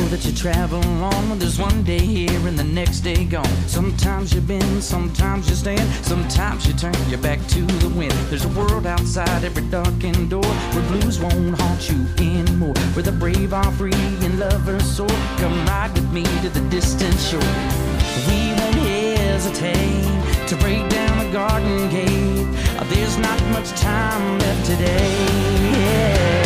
that you travel on when there's one day here and the next day gone. Sometimes you bend, sometimes you stand, sometimes you turn your back to the wind. There's a world outside every darkened door where blues won't haunt you anymore, where the brave are free and lovers soar. Come ride with me to the distant shore. We won't hesitate to break down the garden gate. There's not much time left today.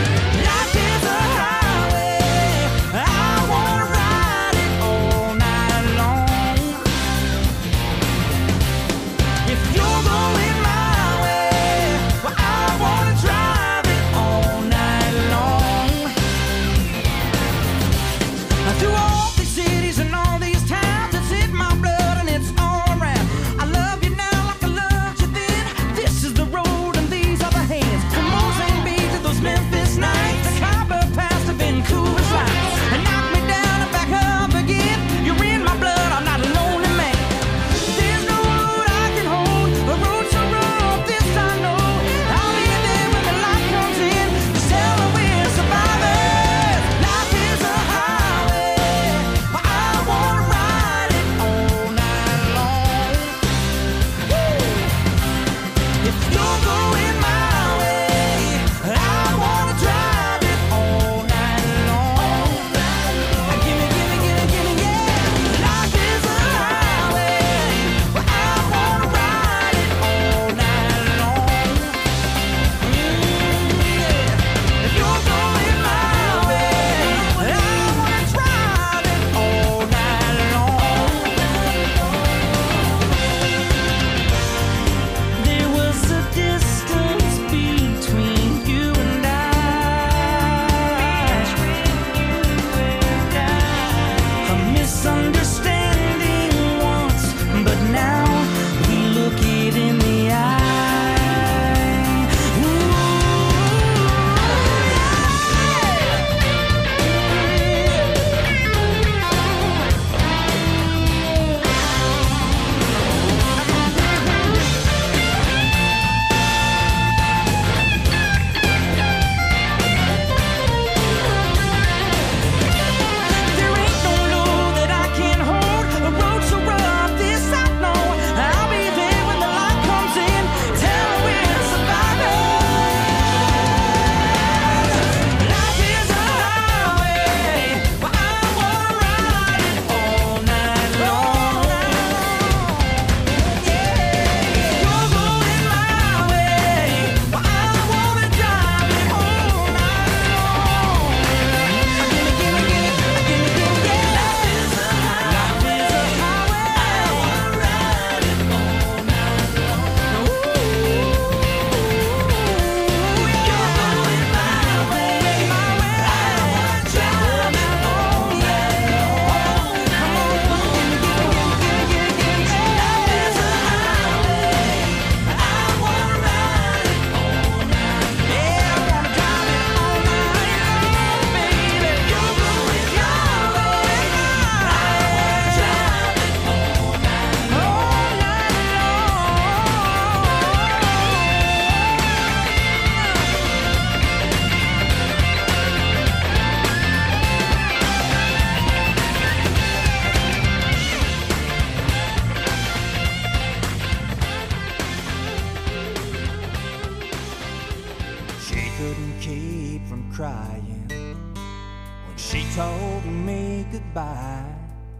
told me goodbye.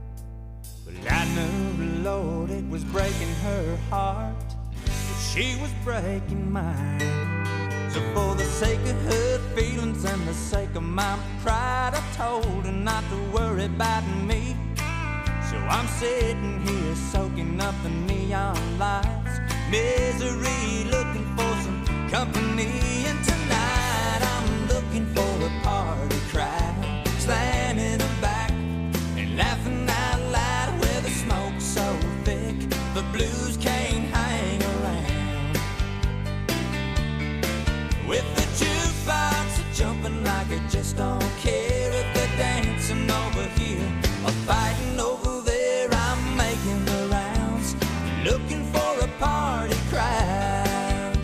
But I knew, Lord, it was breaking her heart, but she was breaking mine. So for the sake of her feelings and the sake of my pride, I told her not to worry about me. So I'm sitting here soaking up the neon lights, misery, looking for some company. And tonight I'm looking for a party crowd, slamming them back and laughing out loud, where the smoke's so thick the blues can't hang around. With the jukebox jumping like it just don't care if they're dancing over here or fighting over there. I'm making the rounds, looking for a party crowd.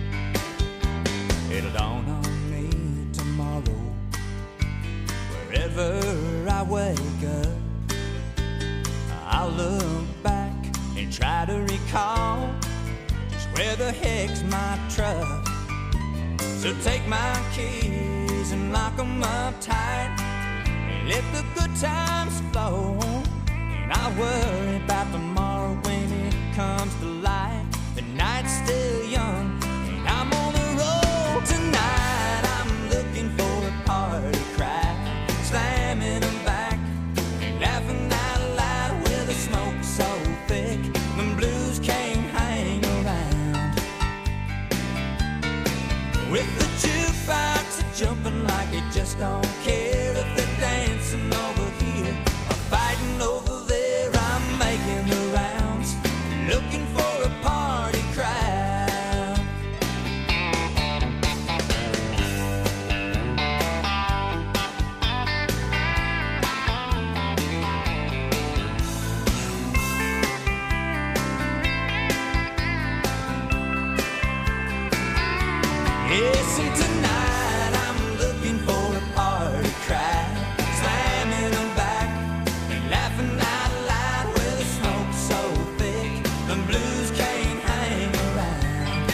It'll dawn on me tomorrow, wherever Whenever I wake up, I'll look back and try to recall just where the heck's my truck. So take my keys and lock 'em up tight and let the good times flow. And I'll worry about tomorrow when it comes to light. The night's still young and I'm on the road tonight. I'm looking for a party crowd, slamming them back and laughing out loud with the smoke so thick the blues can't hang around. With the jukebox jumping like it just don't care if they're dancing over here or fighting over there. I'm making the rounds, looking for a party crowd. Yes, and tonight I'm looking for a party crowd, slamming them back and laughing out loud with the smoke so thick the blues can't hang around.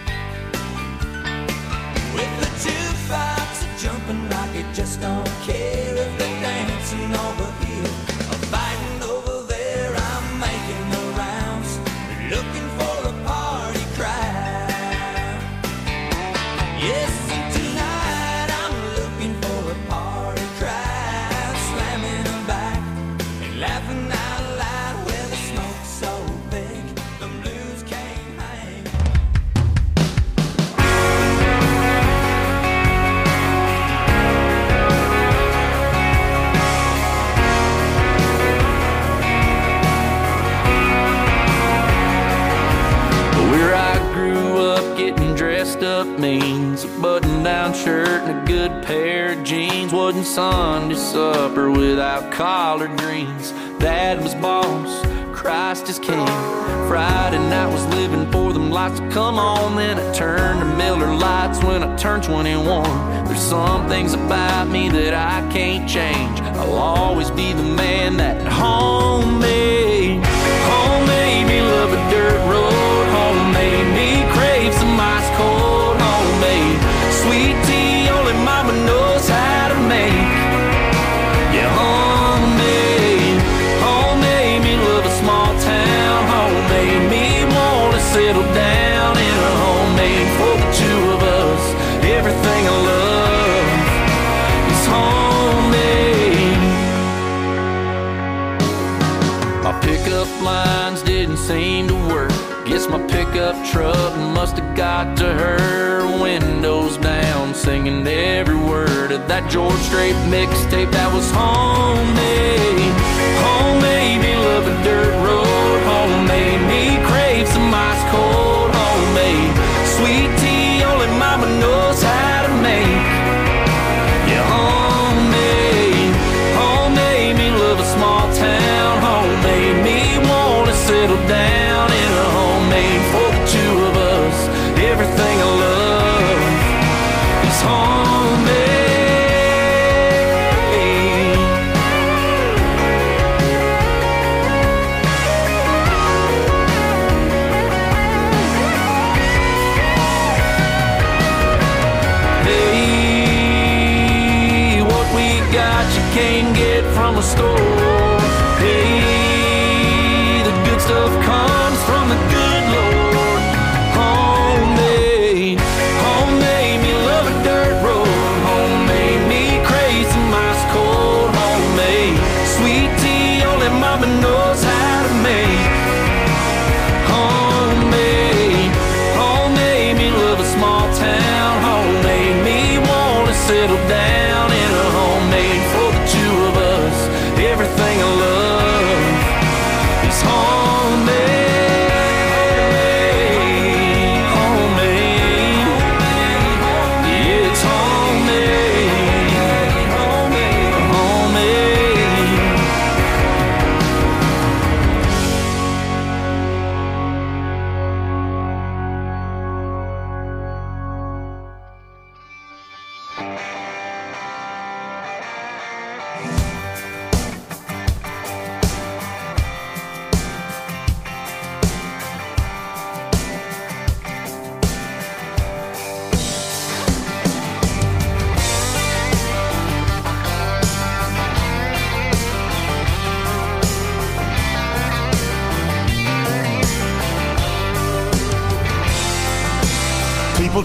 With the jukebox jumping like it just don't care if they're dancing over here or fighting over there. I'm making the rounds, looking for a party crowd. Yes, and tonight I'm looking for a party crowd, slamming them back and laughing out loud with the smoke so thick the blues can't hang. Where I grew up, getting dressed up means a button-down shirt and a good pair of jeans. Wasn't Sunday supper without collard greens. Dad was boss, Christ is king. Friday night was living for them lights to come on. Then I turned to Miller Lights when I turned 21. There's some things about me that I can't change. I'll always be the man that home made. Home made me love a dirt road. Home made me crave some ice cold. Homemade sweet tea only mama knows how to make. Yeah, homemade. Home made me love a small town. Home made me wanna settle down in a homemade for the two of us. Everything I love is homemade. My pickup lines didn't seem to work. Guess my pickup truck must have got to her. Windows down, singing every word of that George Strait mixtape that was homemade. Home made me love a dirt road. Home made me crave some ice cold. Homemade sweet tea only mama knows how to make. Yeah, homemade. Home made me love a small town. Home made me wanna settle down in a homemade for the two of us. Everything I love is homemade. Hey, what we got you can't get from a store. Hey, the good stuff comes from the good Lord. Homemade, homemade me love a dirt road. Homemade me crave some ice cold. Homemade sweet tea only mama knows how to make. Homemade, homemade me love a small town. Homemade me wanna settle down in a homemade for the two of us. Everything I love is homemade. Homemade, yeah, it's homemade. Homemade.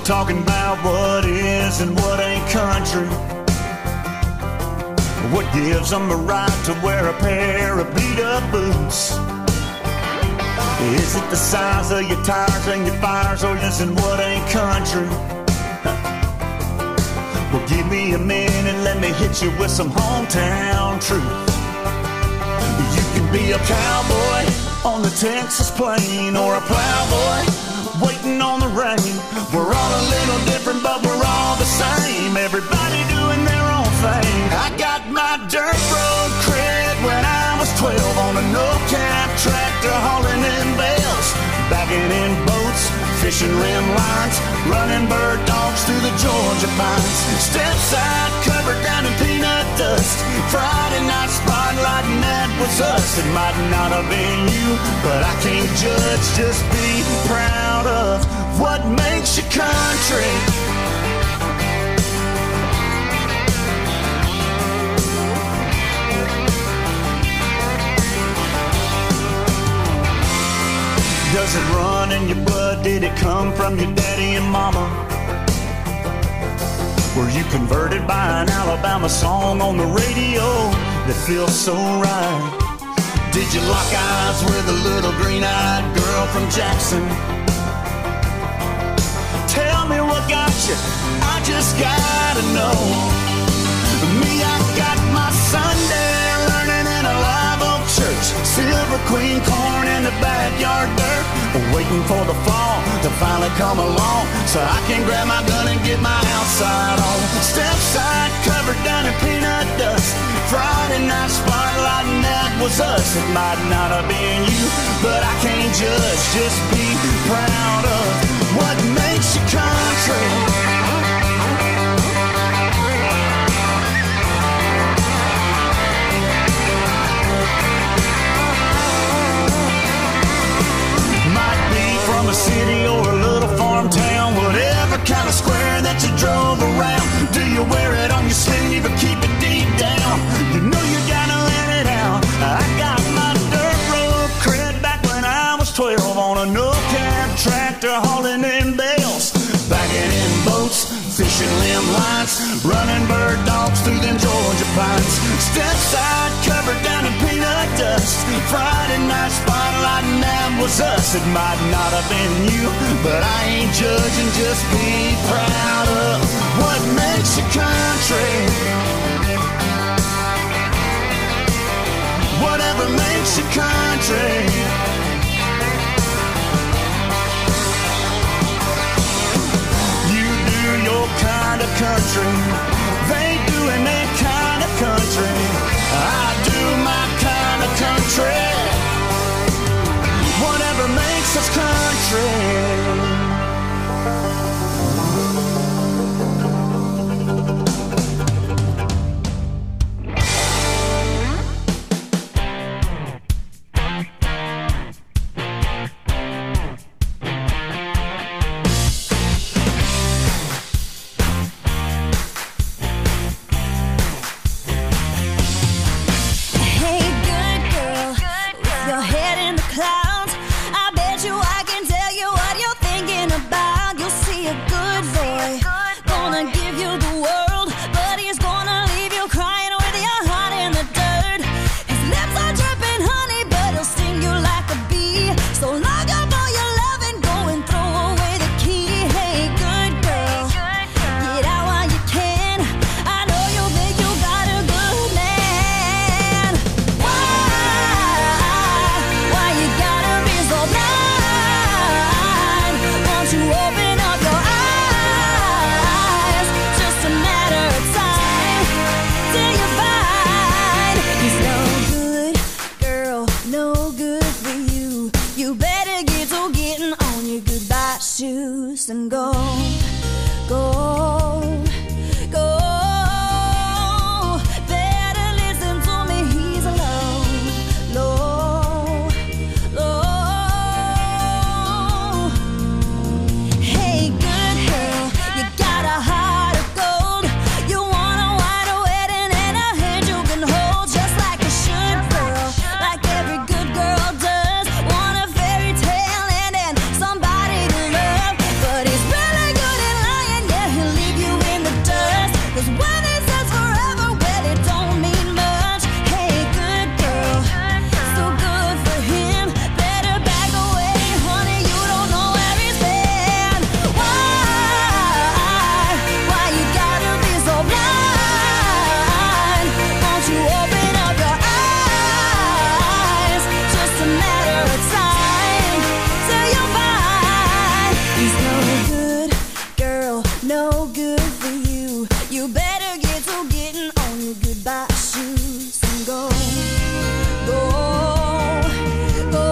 talking about what is and what ain't country. What gives them the right to wear a pair of beat-up boots? Is it the size of your tires and your fires, or is it what ain't country? Well, give me a minute, let me hit you with some hometown truth. You can be a cowboy on the Texas plain, or a plowboy waiting on the rain. We're all a little different, but we're all the same. Everybody doing their own thing. I got my dirt road cred when I was 12 on a no-cab tractor hauling in bales, bagging in boats, fishing rim lines, running bird dogs through the Georgia pines. Step side covered down in peanut dust. Friday night spotlight, and that was us. It might not have been you, but I can't judge. Just be proud of what makes you country. Does it run in your blood? Did it come from your daddy and mama? Were you converted by an Alabama song on the radio that feels so right? Did you lock eyes with a little green-eyed girl from Jackson? Tell me what got you, I just gotta know. Me, I got my Sunday learning in a live oak church. Silver Queen corn in the backyard dirt, waiting for the fall to finally come along, so I can grab my gun and get my outside on. Step side covered down in peanut dust. Friday night spotlight, and that was us. It might not have been you, but I can't judge. Just be proud of what makes you country. From a city or a little farm town, whatever kind of square that you drove around. Do you wear it on your sleeve or keep it deep down? You know you gotta let it out. I got my dirt road cred back when I was 12 on a no-cab tractor hauling in bales, bagging in boats, fishing limb lines, running bird dogs through them Georgia pines. Step side covered down in peanut dust. Friday night spotlight, and that was us. It might not have been you, but I ain't judging. Just be proud of what makes you country. Whatever makes you country. Your kind of country, they doing their kind of country. I do my kind of country. Whatever makes us country. you're getting on your goodbye shoes and go, go, go.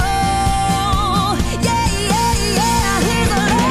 Yeah, yeah, yeah, here's a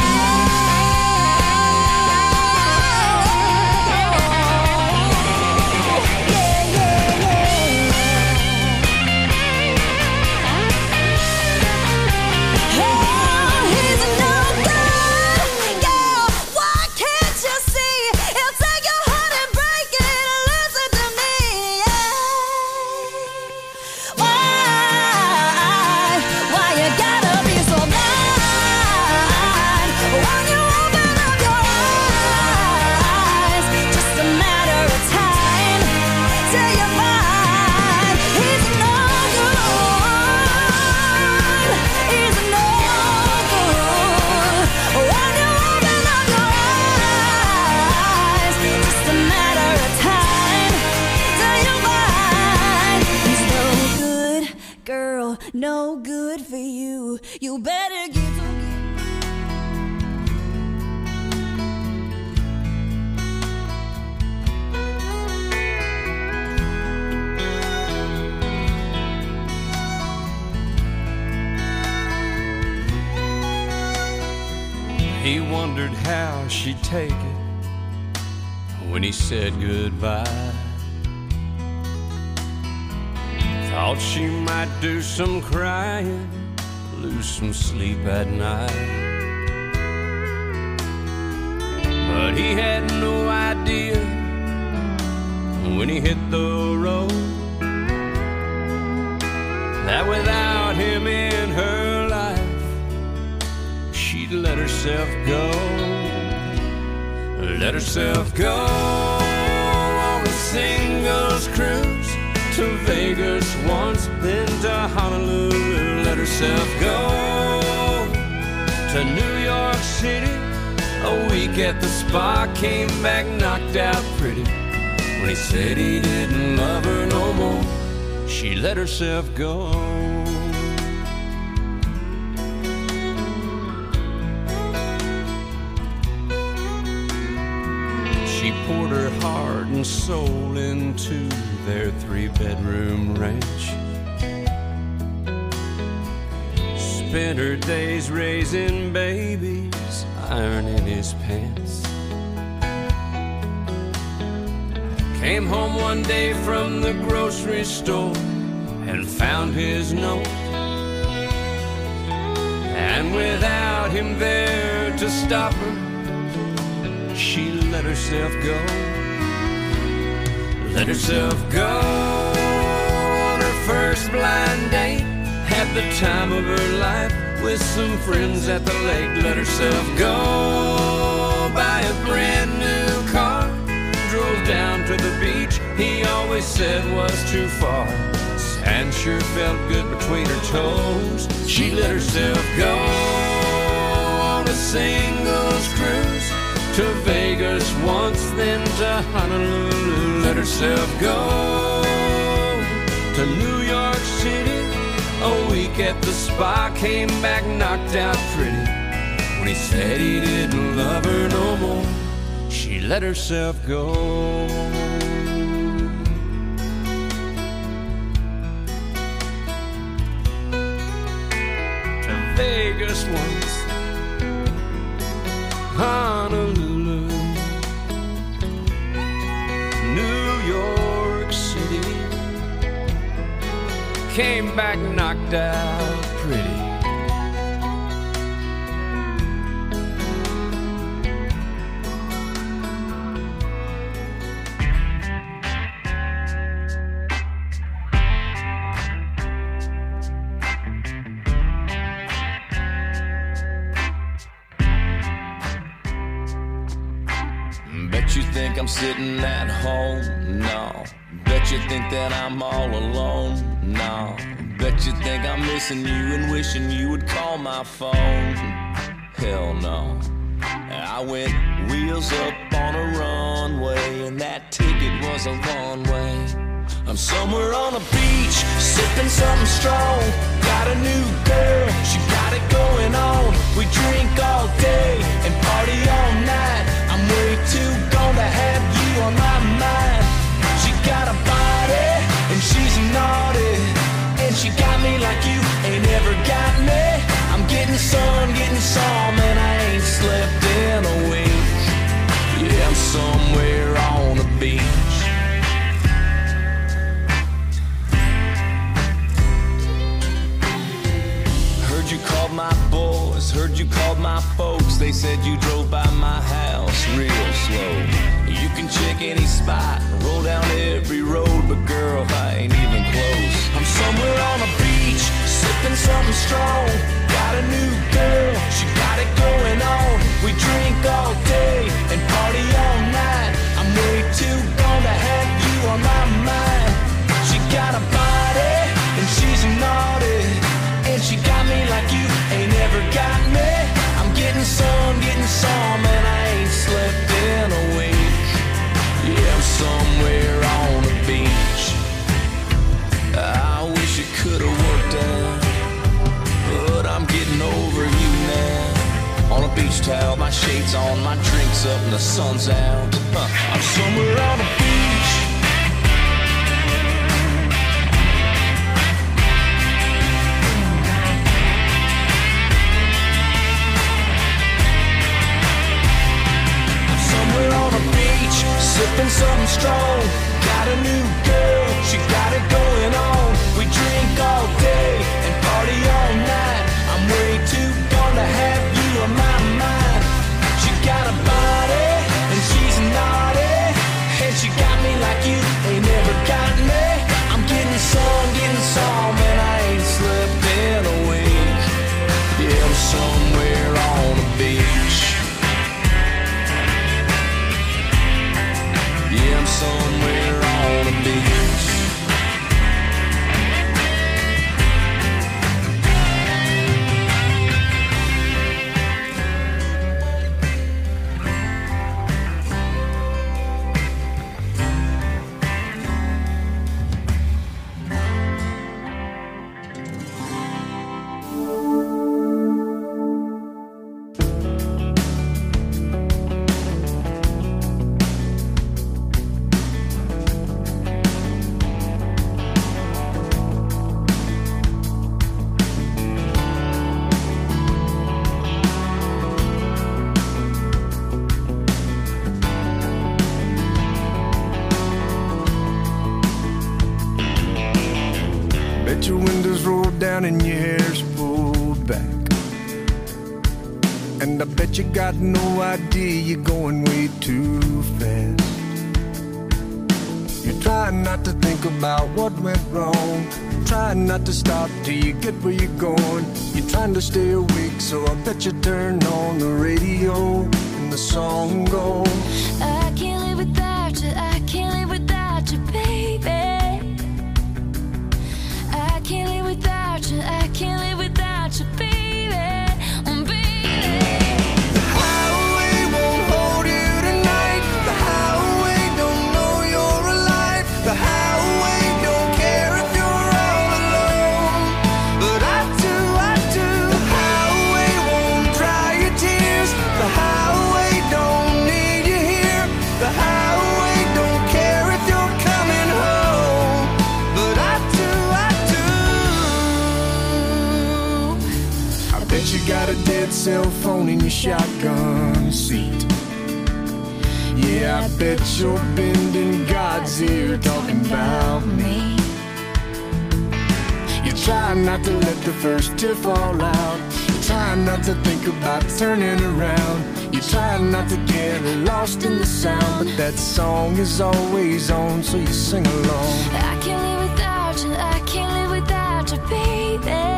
no good for you. You better get He wondered how she'd take it when he said goodbye. Thought she might do some crying, lose some sleep at night. But he had no idea when he hit the road that without him in her life, she'd let herself go. Let herself go on a singles cruise to Vegas once, then to Honolulu. Let herself go to New York City. A week at the spa, came back knocked out pretty. When he said he didn't love her no more, she let herself go. She poured her heart and soul into their 3-bedroom ranch. Spent her days raising babies, ironing his pants. Came home one day from the grocery store and found his note. And without him there to stop her, she let herself go. Let herself go on her first blind date. Had the time of her life with some friends at the lake. Let herself go buy a brand new car. Drove down to the beach he always said was too far. Sand sure felt good between her toes. She let herself go on a singles cruise to Vegas once, then to Honolulu. Let herself go to New York City. A week at the spa, came back knocked out pretty. When he said he didn't love her no more, she let herself go. To Vegas once, Honolulu, New York City. Came back knocked out pretty. Bet you think I'm sitting at home? No. Bet you think that I'm all alone? No. Bet you think I'm missing you and wishing you would call my phone? Hell no. I went wheels up on a runway, and that ticket was a one-way. I'm somewhere on a beach, sipping something strong. Got a new girl, she got it going on. We drink all day and party all night. I'm way too gone to have you on my mind. they said you drove by my house real slow. You can check any spot, roll down every road, but girl, I ain't even close. I'm somewhere on a beach, sipping something strong. Got a new girl, she got it going on. We drink all day and party all night. I'm way too gone to have you on my mind. She got a body and she's naughty, and she got me like you ain't ever got me. I'm getting some, and I ain't slept in a week. Yeah, I'm somewhere on the beach. I wish it could've worked out, but I'm getting over you now. On a beach towel, my shades on, my drinks up, and the sun's out. I'm somewhere on the beach. On the beach, sipping something strong. Got a new girl, she got it going on. We drink all day and party all night. I'm way too gone to have you on my mind. She got a body and she's naughty, and she got me like you ain't never got me. I'm getting some, and I ain't slept in a week. Yeah, I'm somewhere on the beach. Yeah, I'm somewhere on the beach. Your windows rolled down and your hair's pulled back, and I bet you got no idea you're going way too fast. You're trying not to think about what went wrong, trying not to stop till you get where you're going. You're trying to stay awake, so I bet you turn on the radio and the song goes, I can't live without you, I can't live without you, baby. I can't live without you, I can't live without you, baby. Oh, baby. the highway won't hold you tonight. The highway don't know you're alive. The highway don't care if you're all alone, but I do. The highway won't dry your tears. The highway don't need you here. The highway don't care if you're coming home, but I do. I bet you got a dead cell phone in your shotgun seat. Yeah, I bet you're bending God's ear talking about me. You're trying not to let the first tear fall out. You're trying not to think about turning around. You're trying not to get lost in the sound, but that song is always on, so you sing along. I can't live without you, I can't live without you, baby.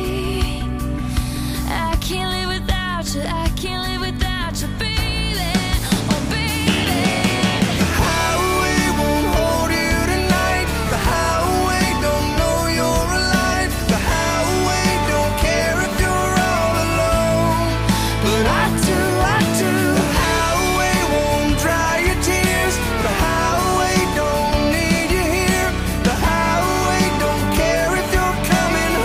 I can't live without you, I can't live without you, baby. Oh, baby. The highway won't hold you tonight. The highway don't know you're alive. The highway don't care if you're all alone, but I do. The highway won't dry your tears. The highway don't need you here. The highway don't care if you're coming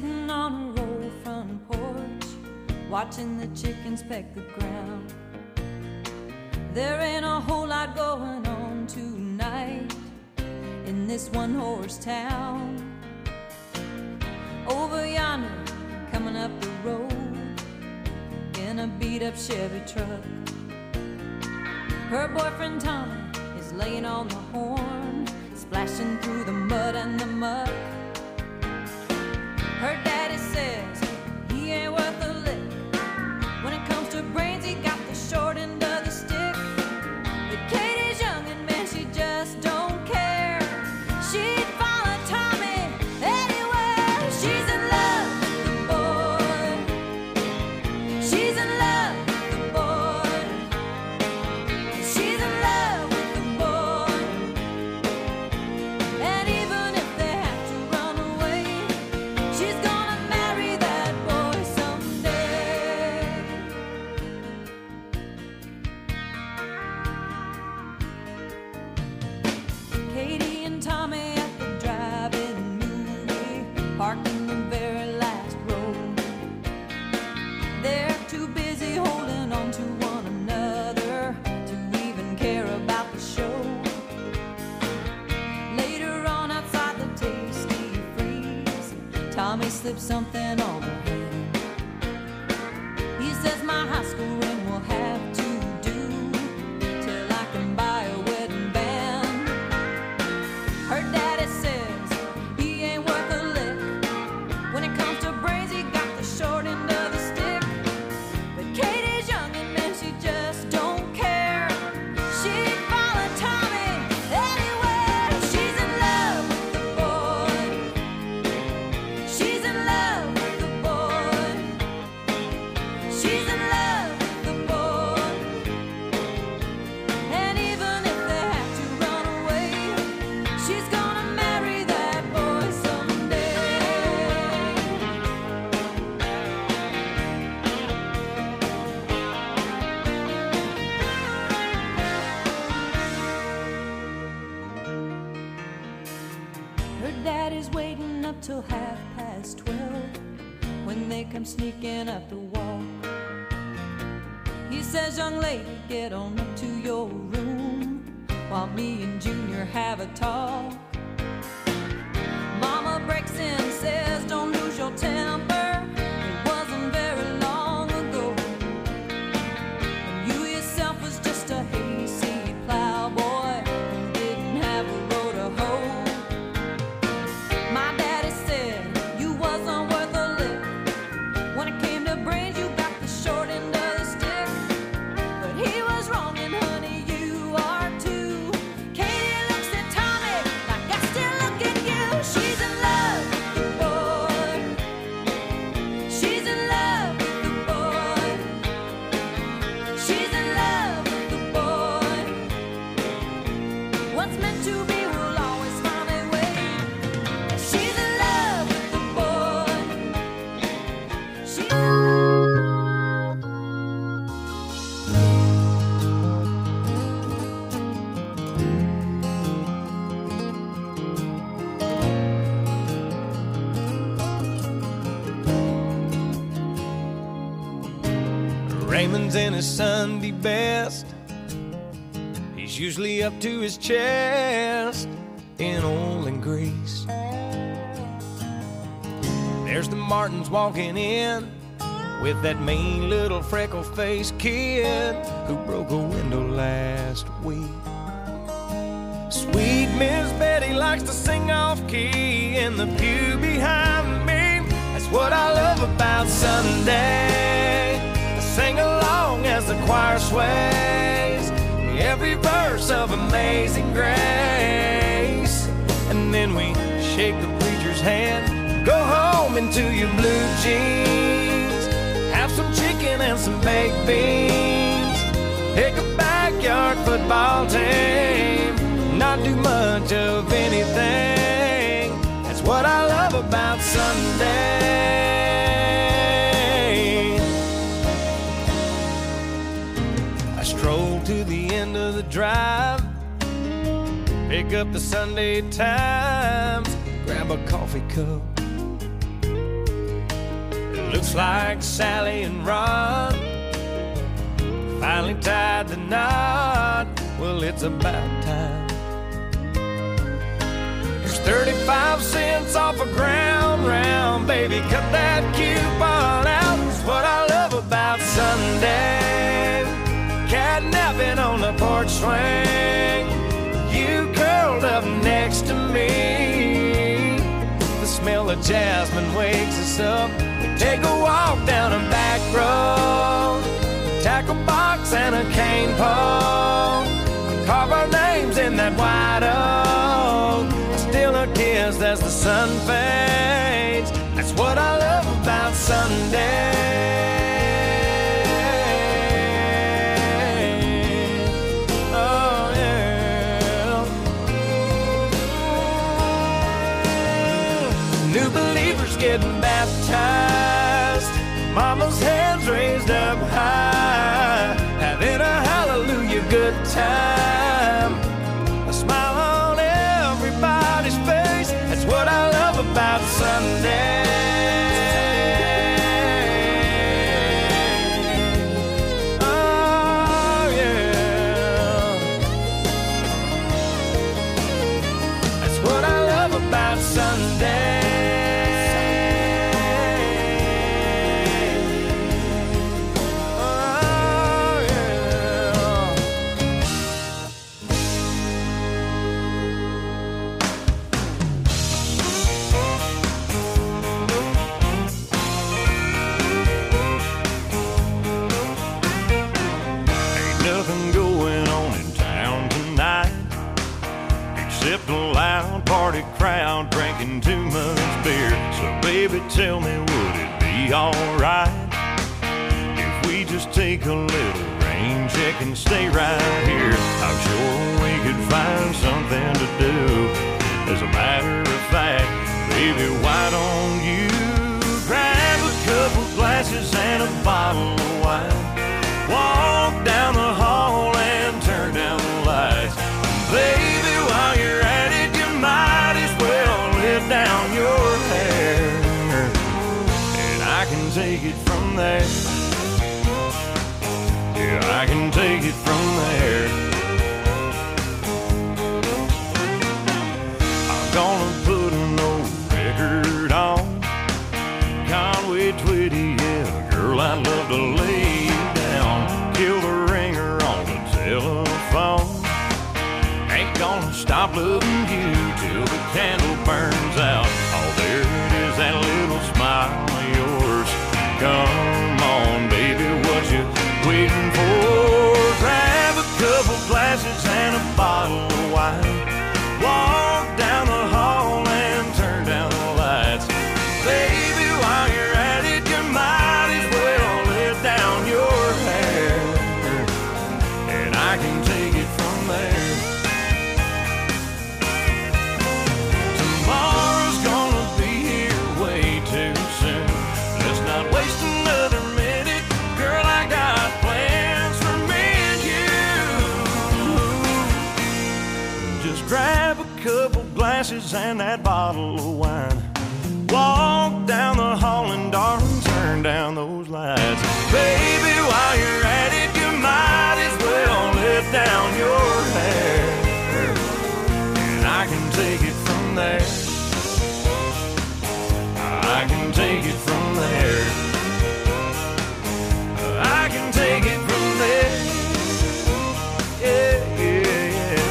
sitting on her old front porch, watching the chickens peck the ground. There ain't a whole lot going on tonight in this one-horse town. Over yonder, coming up the road in a beat-up Chevy truck, her boyfriend Tommy is laying on the horn, splashing through the mud and the muck. Her daddy says he ain't worth a lick. When it comes to brains, he got the short end of the stick. But Katie's young and man, she just don't care. She'd follow Tommy anywhere. She's in love with the boy. She's in love with the boy. She's in love with the boy. And even if they have to run away, she's gonna marry that boy someday. Katie and Tommy at the drive-in movie, parked in the very last row. They're too busy holding on to one another to even care about the show. Later on outside the Tasty Freeze, Tommy slipped something on her hand. He says my high school ring will have to do till I can buy a wedding band. Her daddy says he ain't worth a lick. When it comes to brains, he got the short end of the stick. But Katie's young and man, she just don't care. She'd follow Tommy anywhere. She's in love with the boy. She's in love with the boy. She's in love with the boy. And even if they have to run away, she's gonna marry that boy someday. Her daddy's waiting up till 12:30 when they come sneaking up the walk. He says, young lady, get on up to your room while me and Junior have a talk. Mama breaks in, says, don't lose your temper. It wasn't very long ago when you yourself was just a hayseed plowboy who didn't have a row to hoe. My daddy said you wasn't worth a lick. When it came to brains, you got the short end of the stick. But he was wrong, and honey, you are too. Katie looks at Tommy like I still look at you. She's in love with the boy. She's in love with the boy. She's in love with the boy. What's meant to be will always find a way. She's in love with the boy. She's in Raymond's in his Sunday best. He's usually up to his chest in oil and grease. There's the Martins walking in with that mean little freckle-faced kid who broke a window last week. Sweet Miss Betty likes to sing off-key in the pew behind me. That's what I love about Sunday. I sing along as the choir sways every verse of Amazing Grace. And then we shake the preacher's hand, go home into your blue jeans, have some chicken and some baked beans, pick a backyard football team, not do much of anything. That's what I love about Sunday. I stroll to the end of the drive, pick up the Sunday Times, grab a coffee cup, Looks like Sally and Ron finally tied the knot. Well, it's about time. There's 35 cents off a ground round. Baby, cut that coupon out. It's what I love about Sunday. Catnapping on the porch swing. You curled up next to me. The smell of jasmine wakes us up. We take a walk down a back road. Tackle box and a cane pole. Carve our names in that white oak. Still a kiss as the sun fades. That's what I love about Sunday. Oh yeah. New believers getting baptized. Mama's hands raised up high. Having a hallelujah good time. A smile on everybody's face. That's what I love about Sunday. Oh yeah. That's what I love about Sunday. Party crowd drinking too much beer. So baby, tell me, would it be alright if we just take a little rain check and stay right here? I'm sure we could find something to do. As a matter of fact, baby, why don't you grab a couple glasses and a bottle of wine, walk down the hall and turn down the lights. Baby, while you're at it, might as well let down your hair, and I can take it from there. Yeah, I can take it from there. I'm gonna put an old record on Conway Twitty, yeah, girl, I'd love to lay you down. Kill the ringer on the telephone. Ain't gonna stop loving you till the candle burns out. Oh, there it is, that little smile of yours. Come on, baby, what you waiting for? Grab a couple glasses and a bottle of wine. Walk down the hall and turn down the lights. Baby, while you're at it, you might as well let down your hair, and I can take it from there. Couple glasses and that bottle of wine. Walk down the hall and darling, turn down those lights. Baby, while you're at it, you might as well let down your hair, and I can take it from there. I can take it from there. I can take it from there. Yeah, yeah, yeah.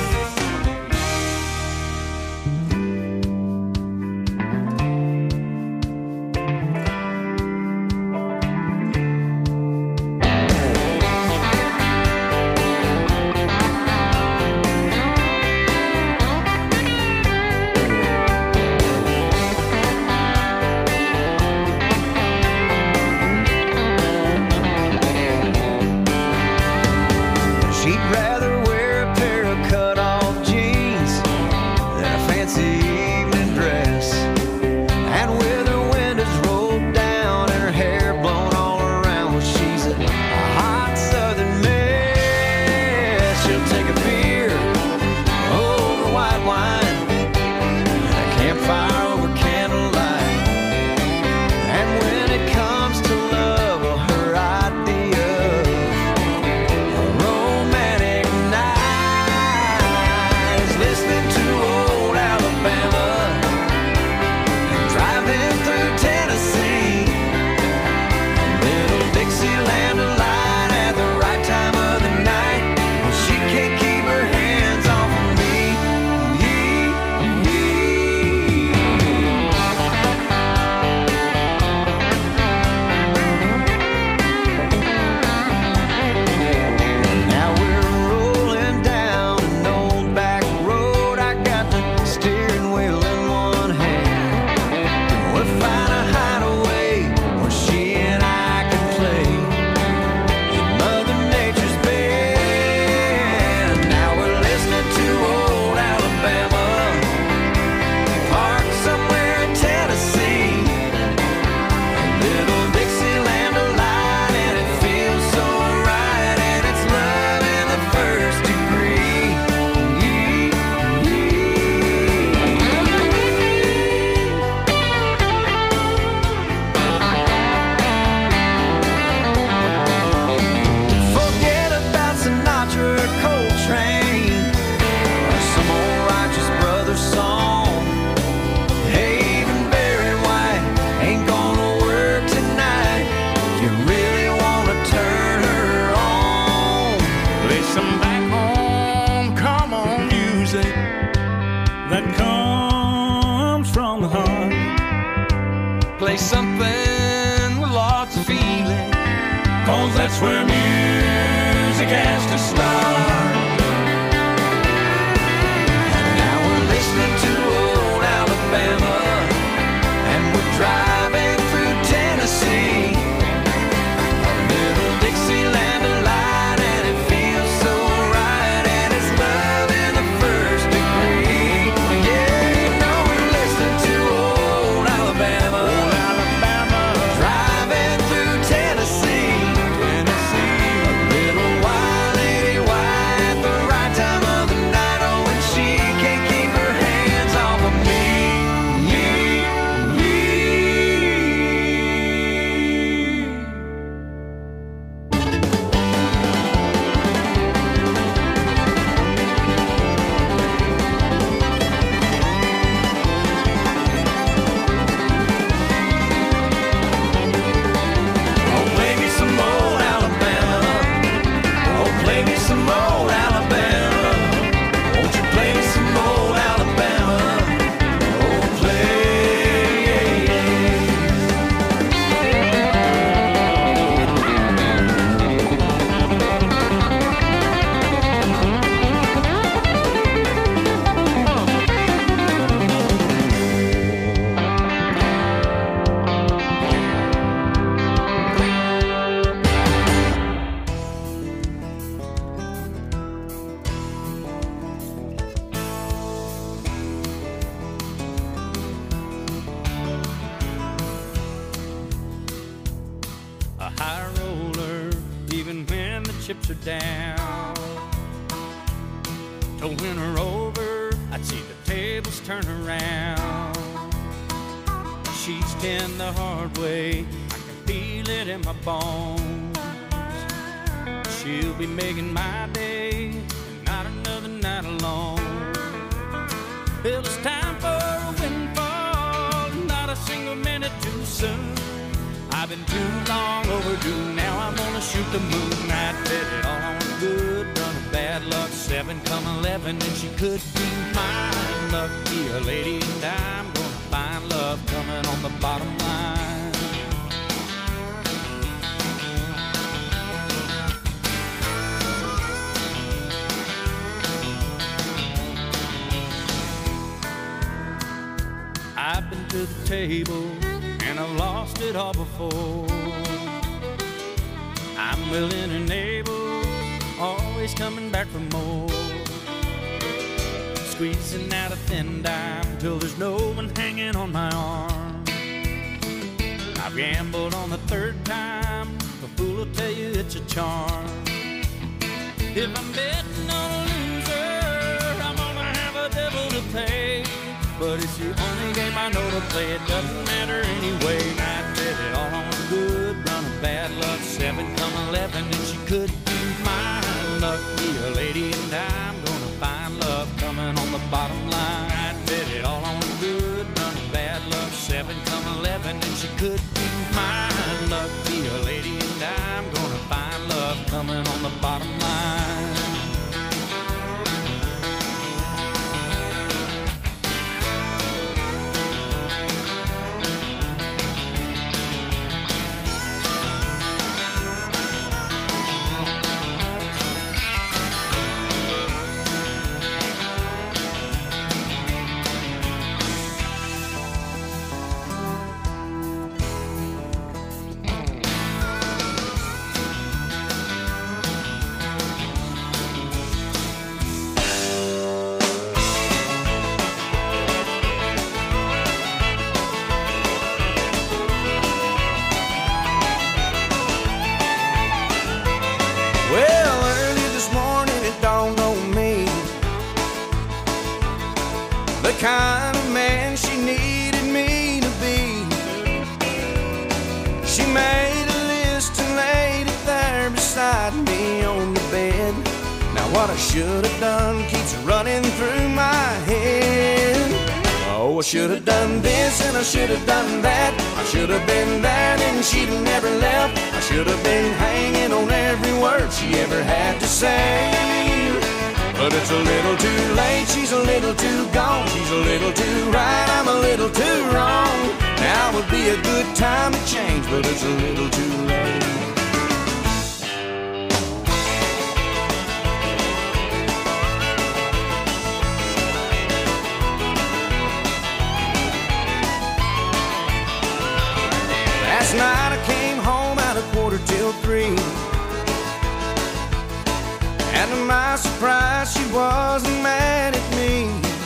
'cause that's where music has to start. And now we're listening to old Alabama, and we're driving through Tennessee. A little Dixieland delight, and it feels so right, and it's love in the first degree. Yeah, you know we're listening to old Alabama, driving through Tennessee. A little wild lady white at the right time of the night. Oh, and she can't keep her hands off of me. Oh, play me some old Alabama. Oh, play me some old Alabama. Won't you play me some old Alabama? Oh, play. A high roller, even when the chips are down. To win her over, I'd see the tables turn around. She's 10 the hard way, I can feel it in my bones. She'll be making my day, and not another night alone. Well, it's time for a windfall, not a single minute too soon. I've been too long overdue, now I'm gonna shoot the moon. I bet it all on a good run of bad luck. 7 come 11, and she could be mine. Lucky a lady, and I'm gonna find love coming on the bottom line. I've been to the table, and I've lost it all before. I'm willing and able, always coming back for more. Squeezing out a thin dime till there's no one hanging on my arm. I've gambled on the 3rd time, a fool will tell you it's a charm. If I'm betting on a loser, I'm gonna have a devil to pay. But it's the only game I know to play, it doesn't matter anyway. I bet it all on a good run of bad luck. 7 come 11, and she could be mine. Lucky a lady, and I'm gonna find love coming on the bottom line. I bet it all on a good run of bad luck. 7 come 11, and she could be mine. Lucky a lady, and I'm gonna find love coming on the bottom line. Well, early this morning it dawned on me the kind of man she needed me to be. She made a list and laid it there beside me on the bed. Now what I should have done keeps running through my head. Oh, I should have done this and I should have done that. I should have been there and she'd have never left. I should have been hanging on every word she ever had to say. But it's a little too late, she's a little too gone. She's a little too right, I'm a little too wrong. Now would be a good time to change, but it's a little too late. night I came home at 2:45. And to my surprise, she wasn't mad at me.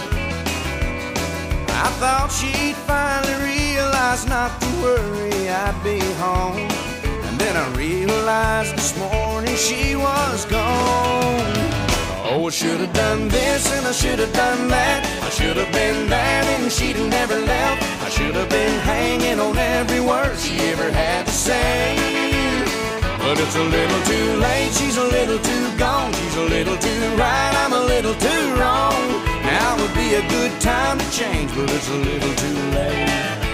I thought she'd finally realize not to worry, I'd be home. And then I realized this morning she was gone. Oh, I should have done this and I should have done that. I should have been there and she'd have never left. I should have been hanging on every word she ever had to say. But it's a little too late, she's a little too gone. She's a little too right, I'm a little too wrong. Now would be a good time to change, but it's a little too late.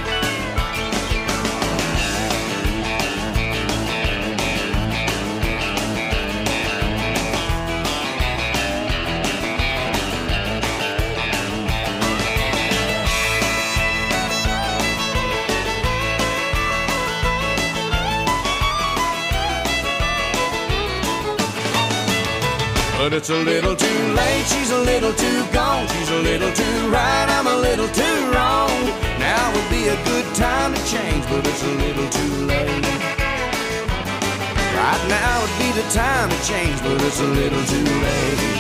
But it's a little too late, she's a little too gone. She's a little too right, I'm a little too wrong. Now would be a good time to change, but it's a little too late. Right now would be the time to change, but it's a little too late.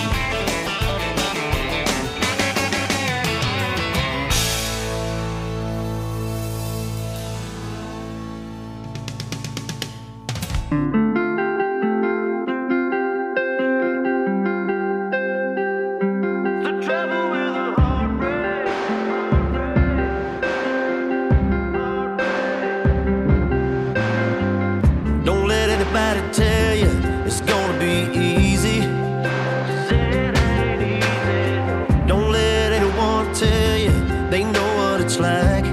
Tell you it's gonna be easy. Don't let anyone tell you they know what it's like.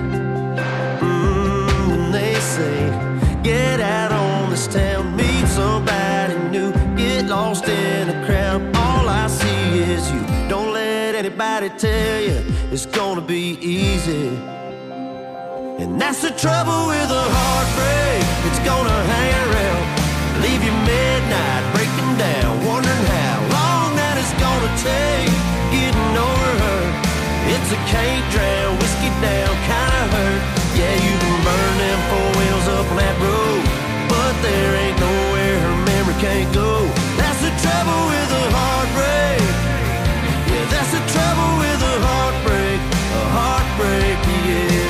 When they say get out on this town, meet somebody new, get lost in a crowd, all I see is you. Don't let anybody tell you it's gonna be easy. And that's the trouble with a heartbreak, it's gonna hang around, leave you midnight breaking down, wondering how long that it's gonna take getting over her. It's a can't drown, whiskey down kind of hurt. Yeah, you can burn them four wheels up on that road, but there ain't nowhere her memory can't go. That's the trouble with a heartbreak. Yeah, that's the trouble with a heartbreak. A heartbreak, yeah.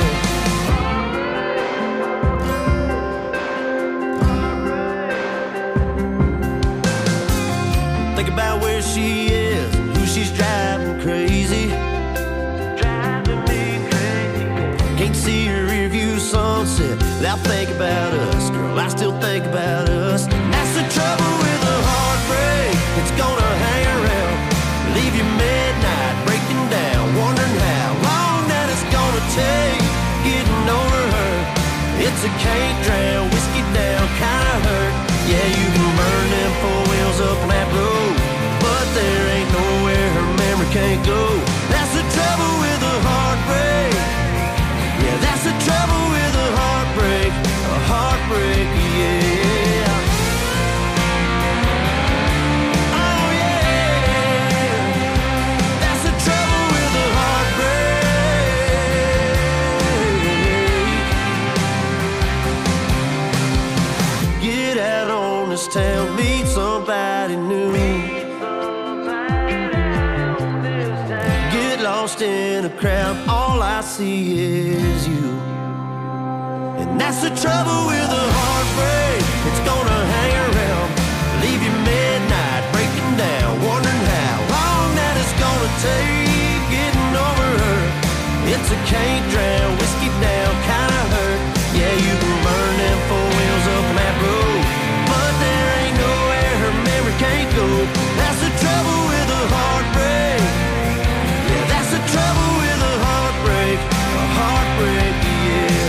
Think about where she is, who she's driving crazy. Driving me crazy. Can't see her rearview sunset without thinking about us. Girl, I still think about us. That's the trouble with a heartbreak, it's gonna hang around, leave you midnight breaking down, wondering how long that it's gonna take getting over her. It's a can't drown, whiskey down kind of hurt. Yeah, you can burn them four wheels up on that road, but there ain't nowhere her memory can't go. That's the trouble with a heartbreak. Yeah, that's the trouble with a heartbreak. A heartbreak, yeah. Oh yeah, that's the trouble with a heartbreak. Get out on this town, meet somebody new, get lost in a crowd, all I see is you. And that's the trouble with a heartbreak, it's gonna hang around, leave you midnight breaking down, wondering how long that it's gonna take getting over her. It's a can't drown, whiskey down kind of hurt. Yeah, you can burn them four wheels up on that road, but there ain't nowhere her memory can't go. That's the trouble with a heartbreak. Yeah, that's the trouble with a heartbreak. A heartbreak, yeah.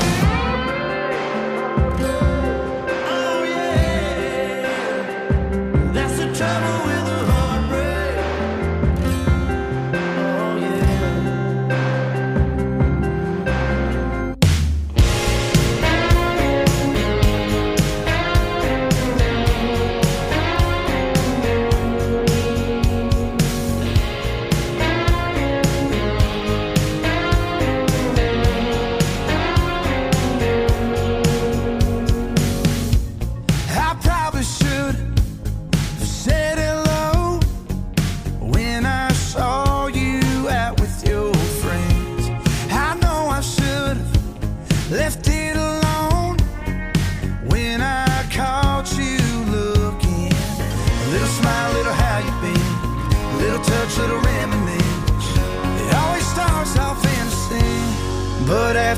Oh yeah, that's the trouble with a heartbreak. Oh yeah.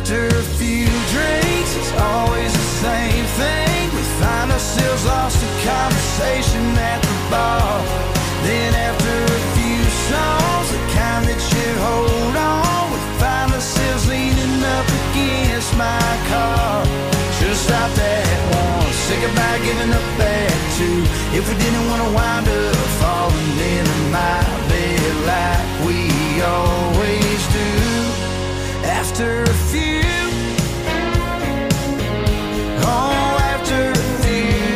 After a few drinks, it's always the same thing. We find ourselves lost in conversation at the bar. Then after a few songs, the kind that you hold on, we find ourselves leaning up against my car. Should've stopped at one, say goodbye, giving up at two. If we didn't want to wind up falling into my bed like we always do. After a few, oh, after a few,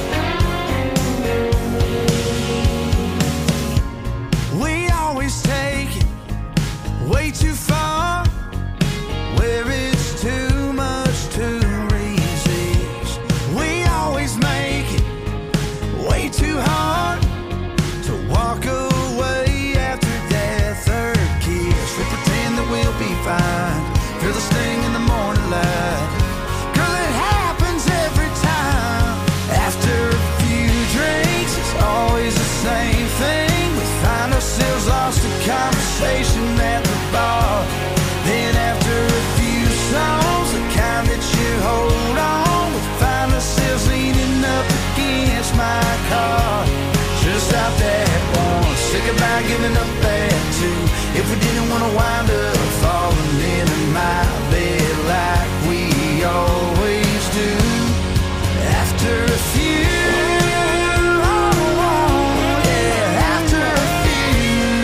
we always take it way too far, where it's too much to resist. We always make it way too hard to walk away after that third kiss. We pretend that we'll be fine, feel the sting in the morning light. Girl, it happens every time. After a few drinks, it's always the same thing. We find ourselves lost in conversation at the bar. Then after a few songs, the kind that you hold on, we find ourselves leaning up against my car. Should've stopped at one, say goodbye, giving up at two. If we didn't want to wind up falling into my bed like we always do. After a few, oh, yeah, after a few.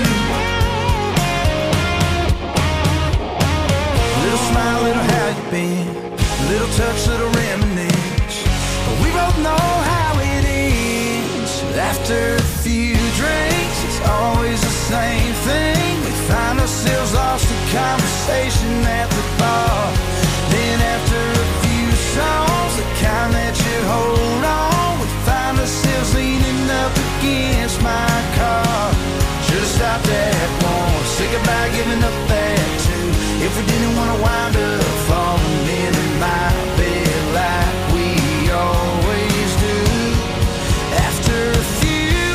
Little smile, little how you been, little touch, little reminisce. But we both know how it ends. After a few drinks, it's always the same thing. We find ourselves lost in conversation at the bar. Then after a few songs, the kind that you hold on, we find ourselves leaning up against my car. Should've stopped at one, say goodbye, giving up at two. If we didn't want to wind up falling into my bed like we always do. After a few,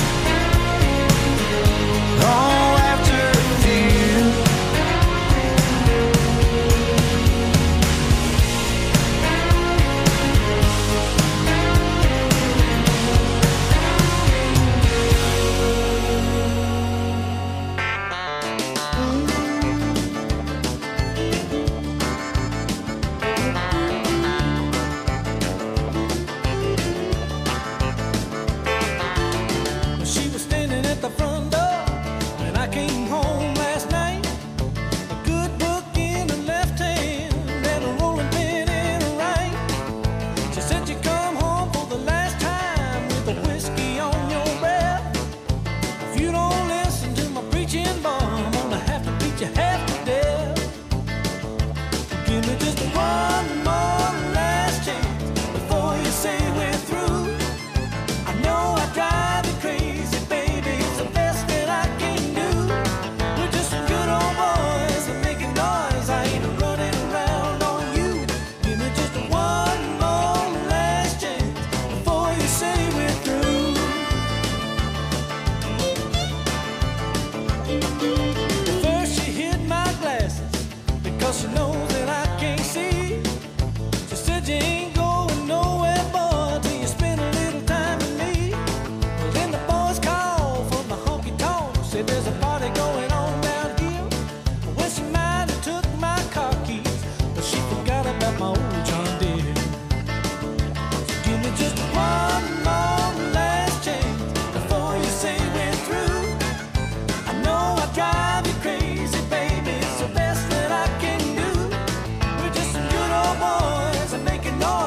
oh, after a few. She was standing at the front door when I came home last night. A good book in her left hand and a rolling pin in her right. She said you come home for the last time with a whiskey on your breath. If you don't listen to my preaching, boy, I'm gonna have to beat you half to death. Give me just one more last chance before you say we're through. I know I drive you crazy, baby, it's the best that I can do. We're just some good old boys that making noise. I ain't running around on you. Give me just one more last chance before you say we're through. First she hid my glasses because she knows that I can't see. She said you ain't going nowhere, boy, till you spend a little time with me. Well, then the boys called from the honky-tonk, said there's a party going on down here. Well, she might have took my car keys, but she forgot about my old John Deere. So give me just one more last chance before you say we're through. I know I drive you crazy, baby, it's the best that I can do. We're just some good old boys and making noise.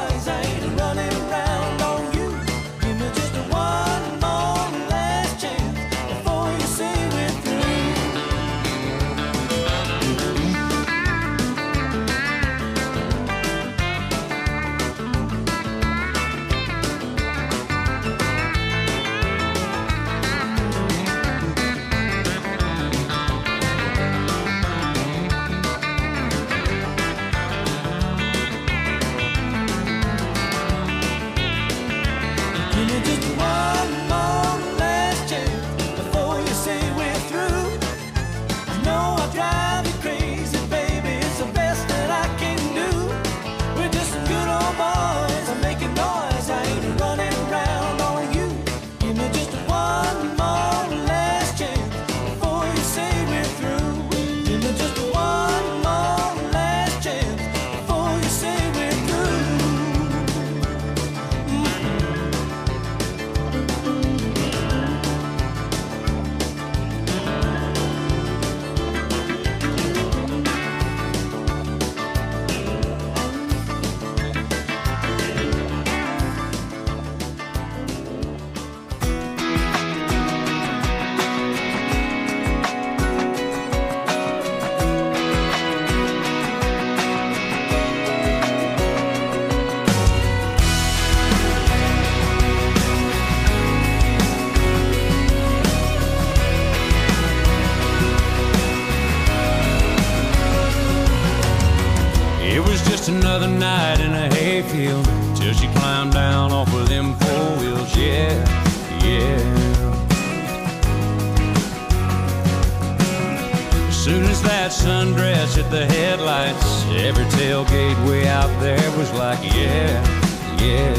sundress at the headlights. Every tailgate way out there was like, yeah, yeah.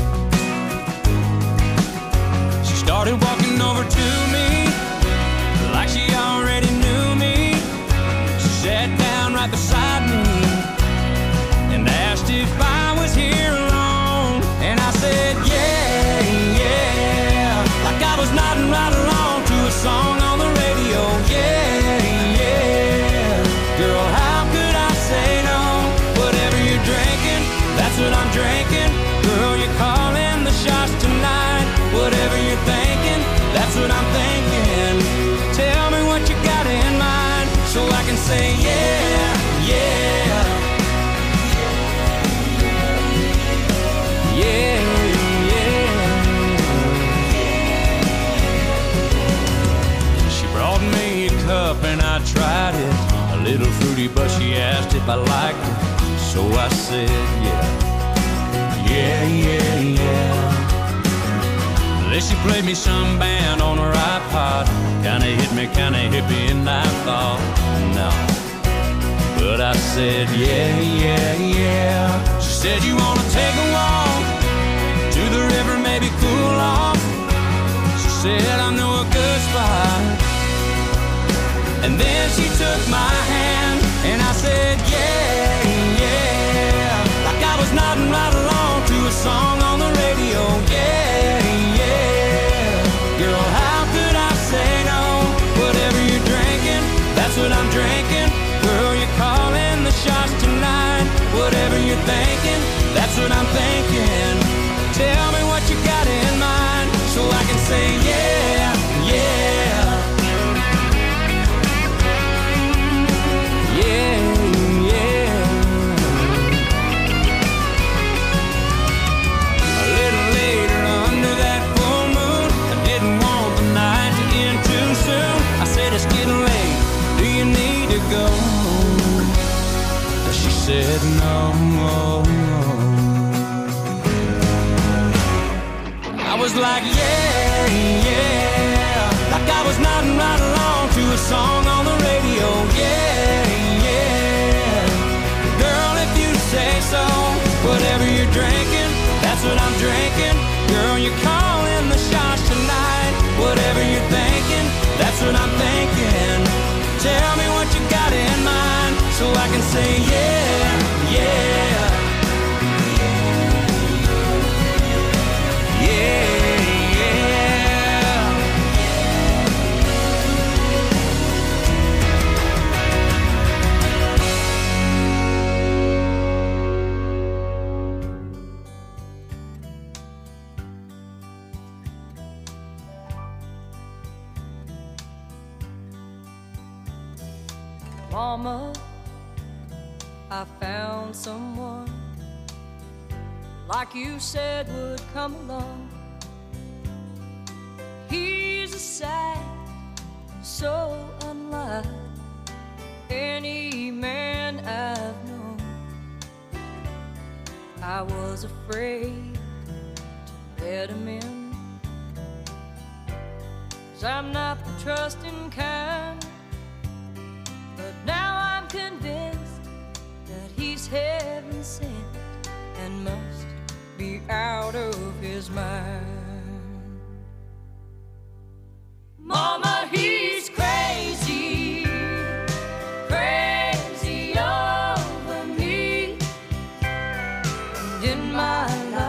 She started walking over to me like she already knew me. She sat down right beside me and asked if I was here alone. And I said, yeah, yeah, like I was nodding right along to a song on the radio. Yeah, yeah, girl, how could I say no? Whatever you're drinking, that's what I'm drinking. Girl, you're calling the shots tonight. Whatever you're thinking, that's what I'm thinking. Tell me what you got in mind so I can say yeah, yeah. Yeah, yeah. She brought me a cup and I tried it. A little fruity, but she asked if I liked it. So I said yeah, yeah, yeah, yeah. Then she played me some band on her iPod. Kinda hit me, kinda hippie, and I thought, no. But I said, yeah, yeah, yeah. She said, you wanna take a walk to the river, maybe cool off? She said, I know a good spot. And then she took my hand, and I said, yeah, yeah. Like I was nodding right along to a song on the radio. Yeah, yeah. Girl, how could I say no? Whatever you're drinking, that's what I'm drinking. Girl, you're calling the shots tonight. Whatever you're thinking, that's what I'm thinking. Tell me what you got in mind so I can say yeah, yeah. Yeah, yeah. A little later under that full moon, I didn't want the night to end too soon. I said it's getting late, do you need to go? She said no. I was like yeah, yeah. Like I was nodding right along to a song on the radio. Yeah, yeah. Girl, if you say so. Whatever you're drinking, that's what I'm drinking. Girl, you're calling the shots tonight. Whatever you're thinking, that's what I'm thinking. Tell me what you got in mind so I can say yeah, yeah. Yeah, Mama, I found someone like you said would come along. He's a sight so unlike any man I've known. I was afraid to let him in, 'cause I'm not the trusting kind. But now I'm convinced that he's heaven sent and must be out of his mind. Mama, he's crazy, crazy over me. And in my life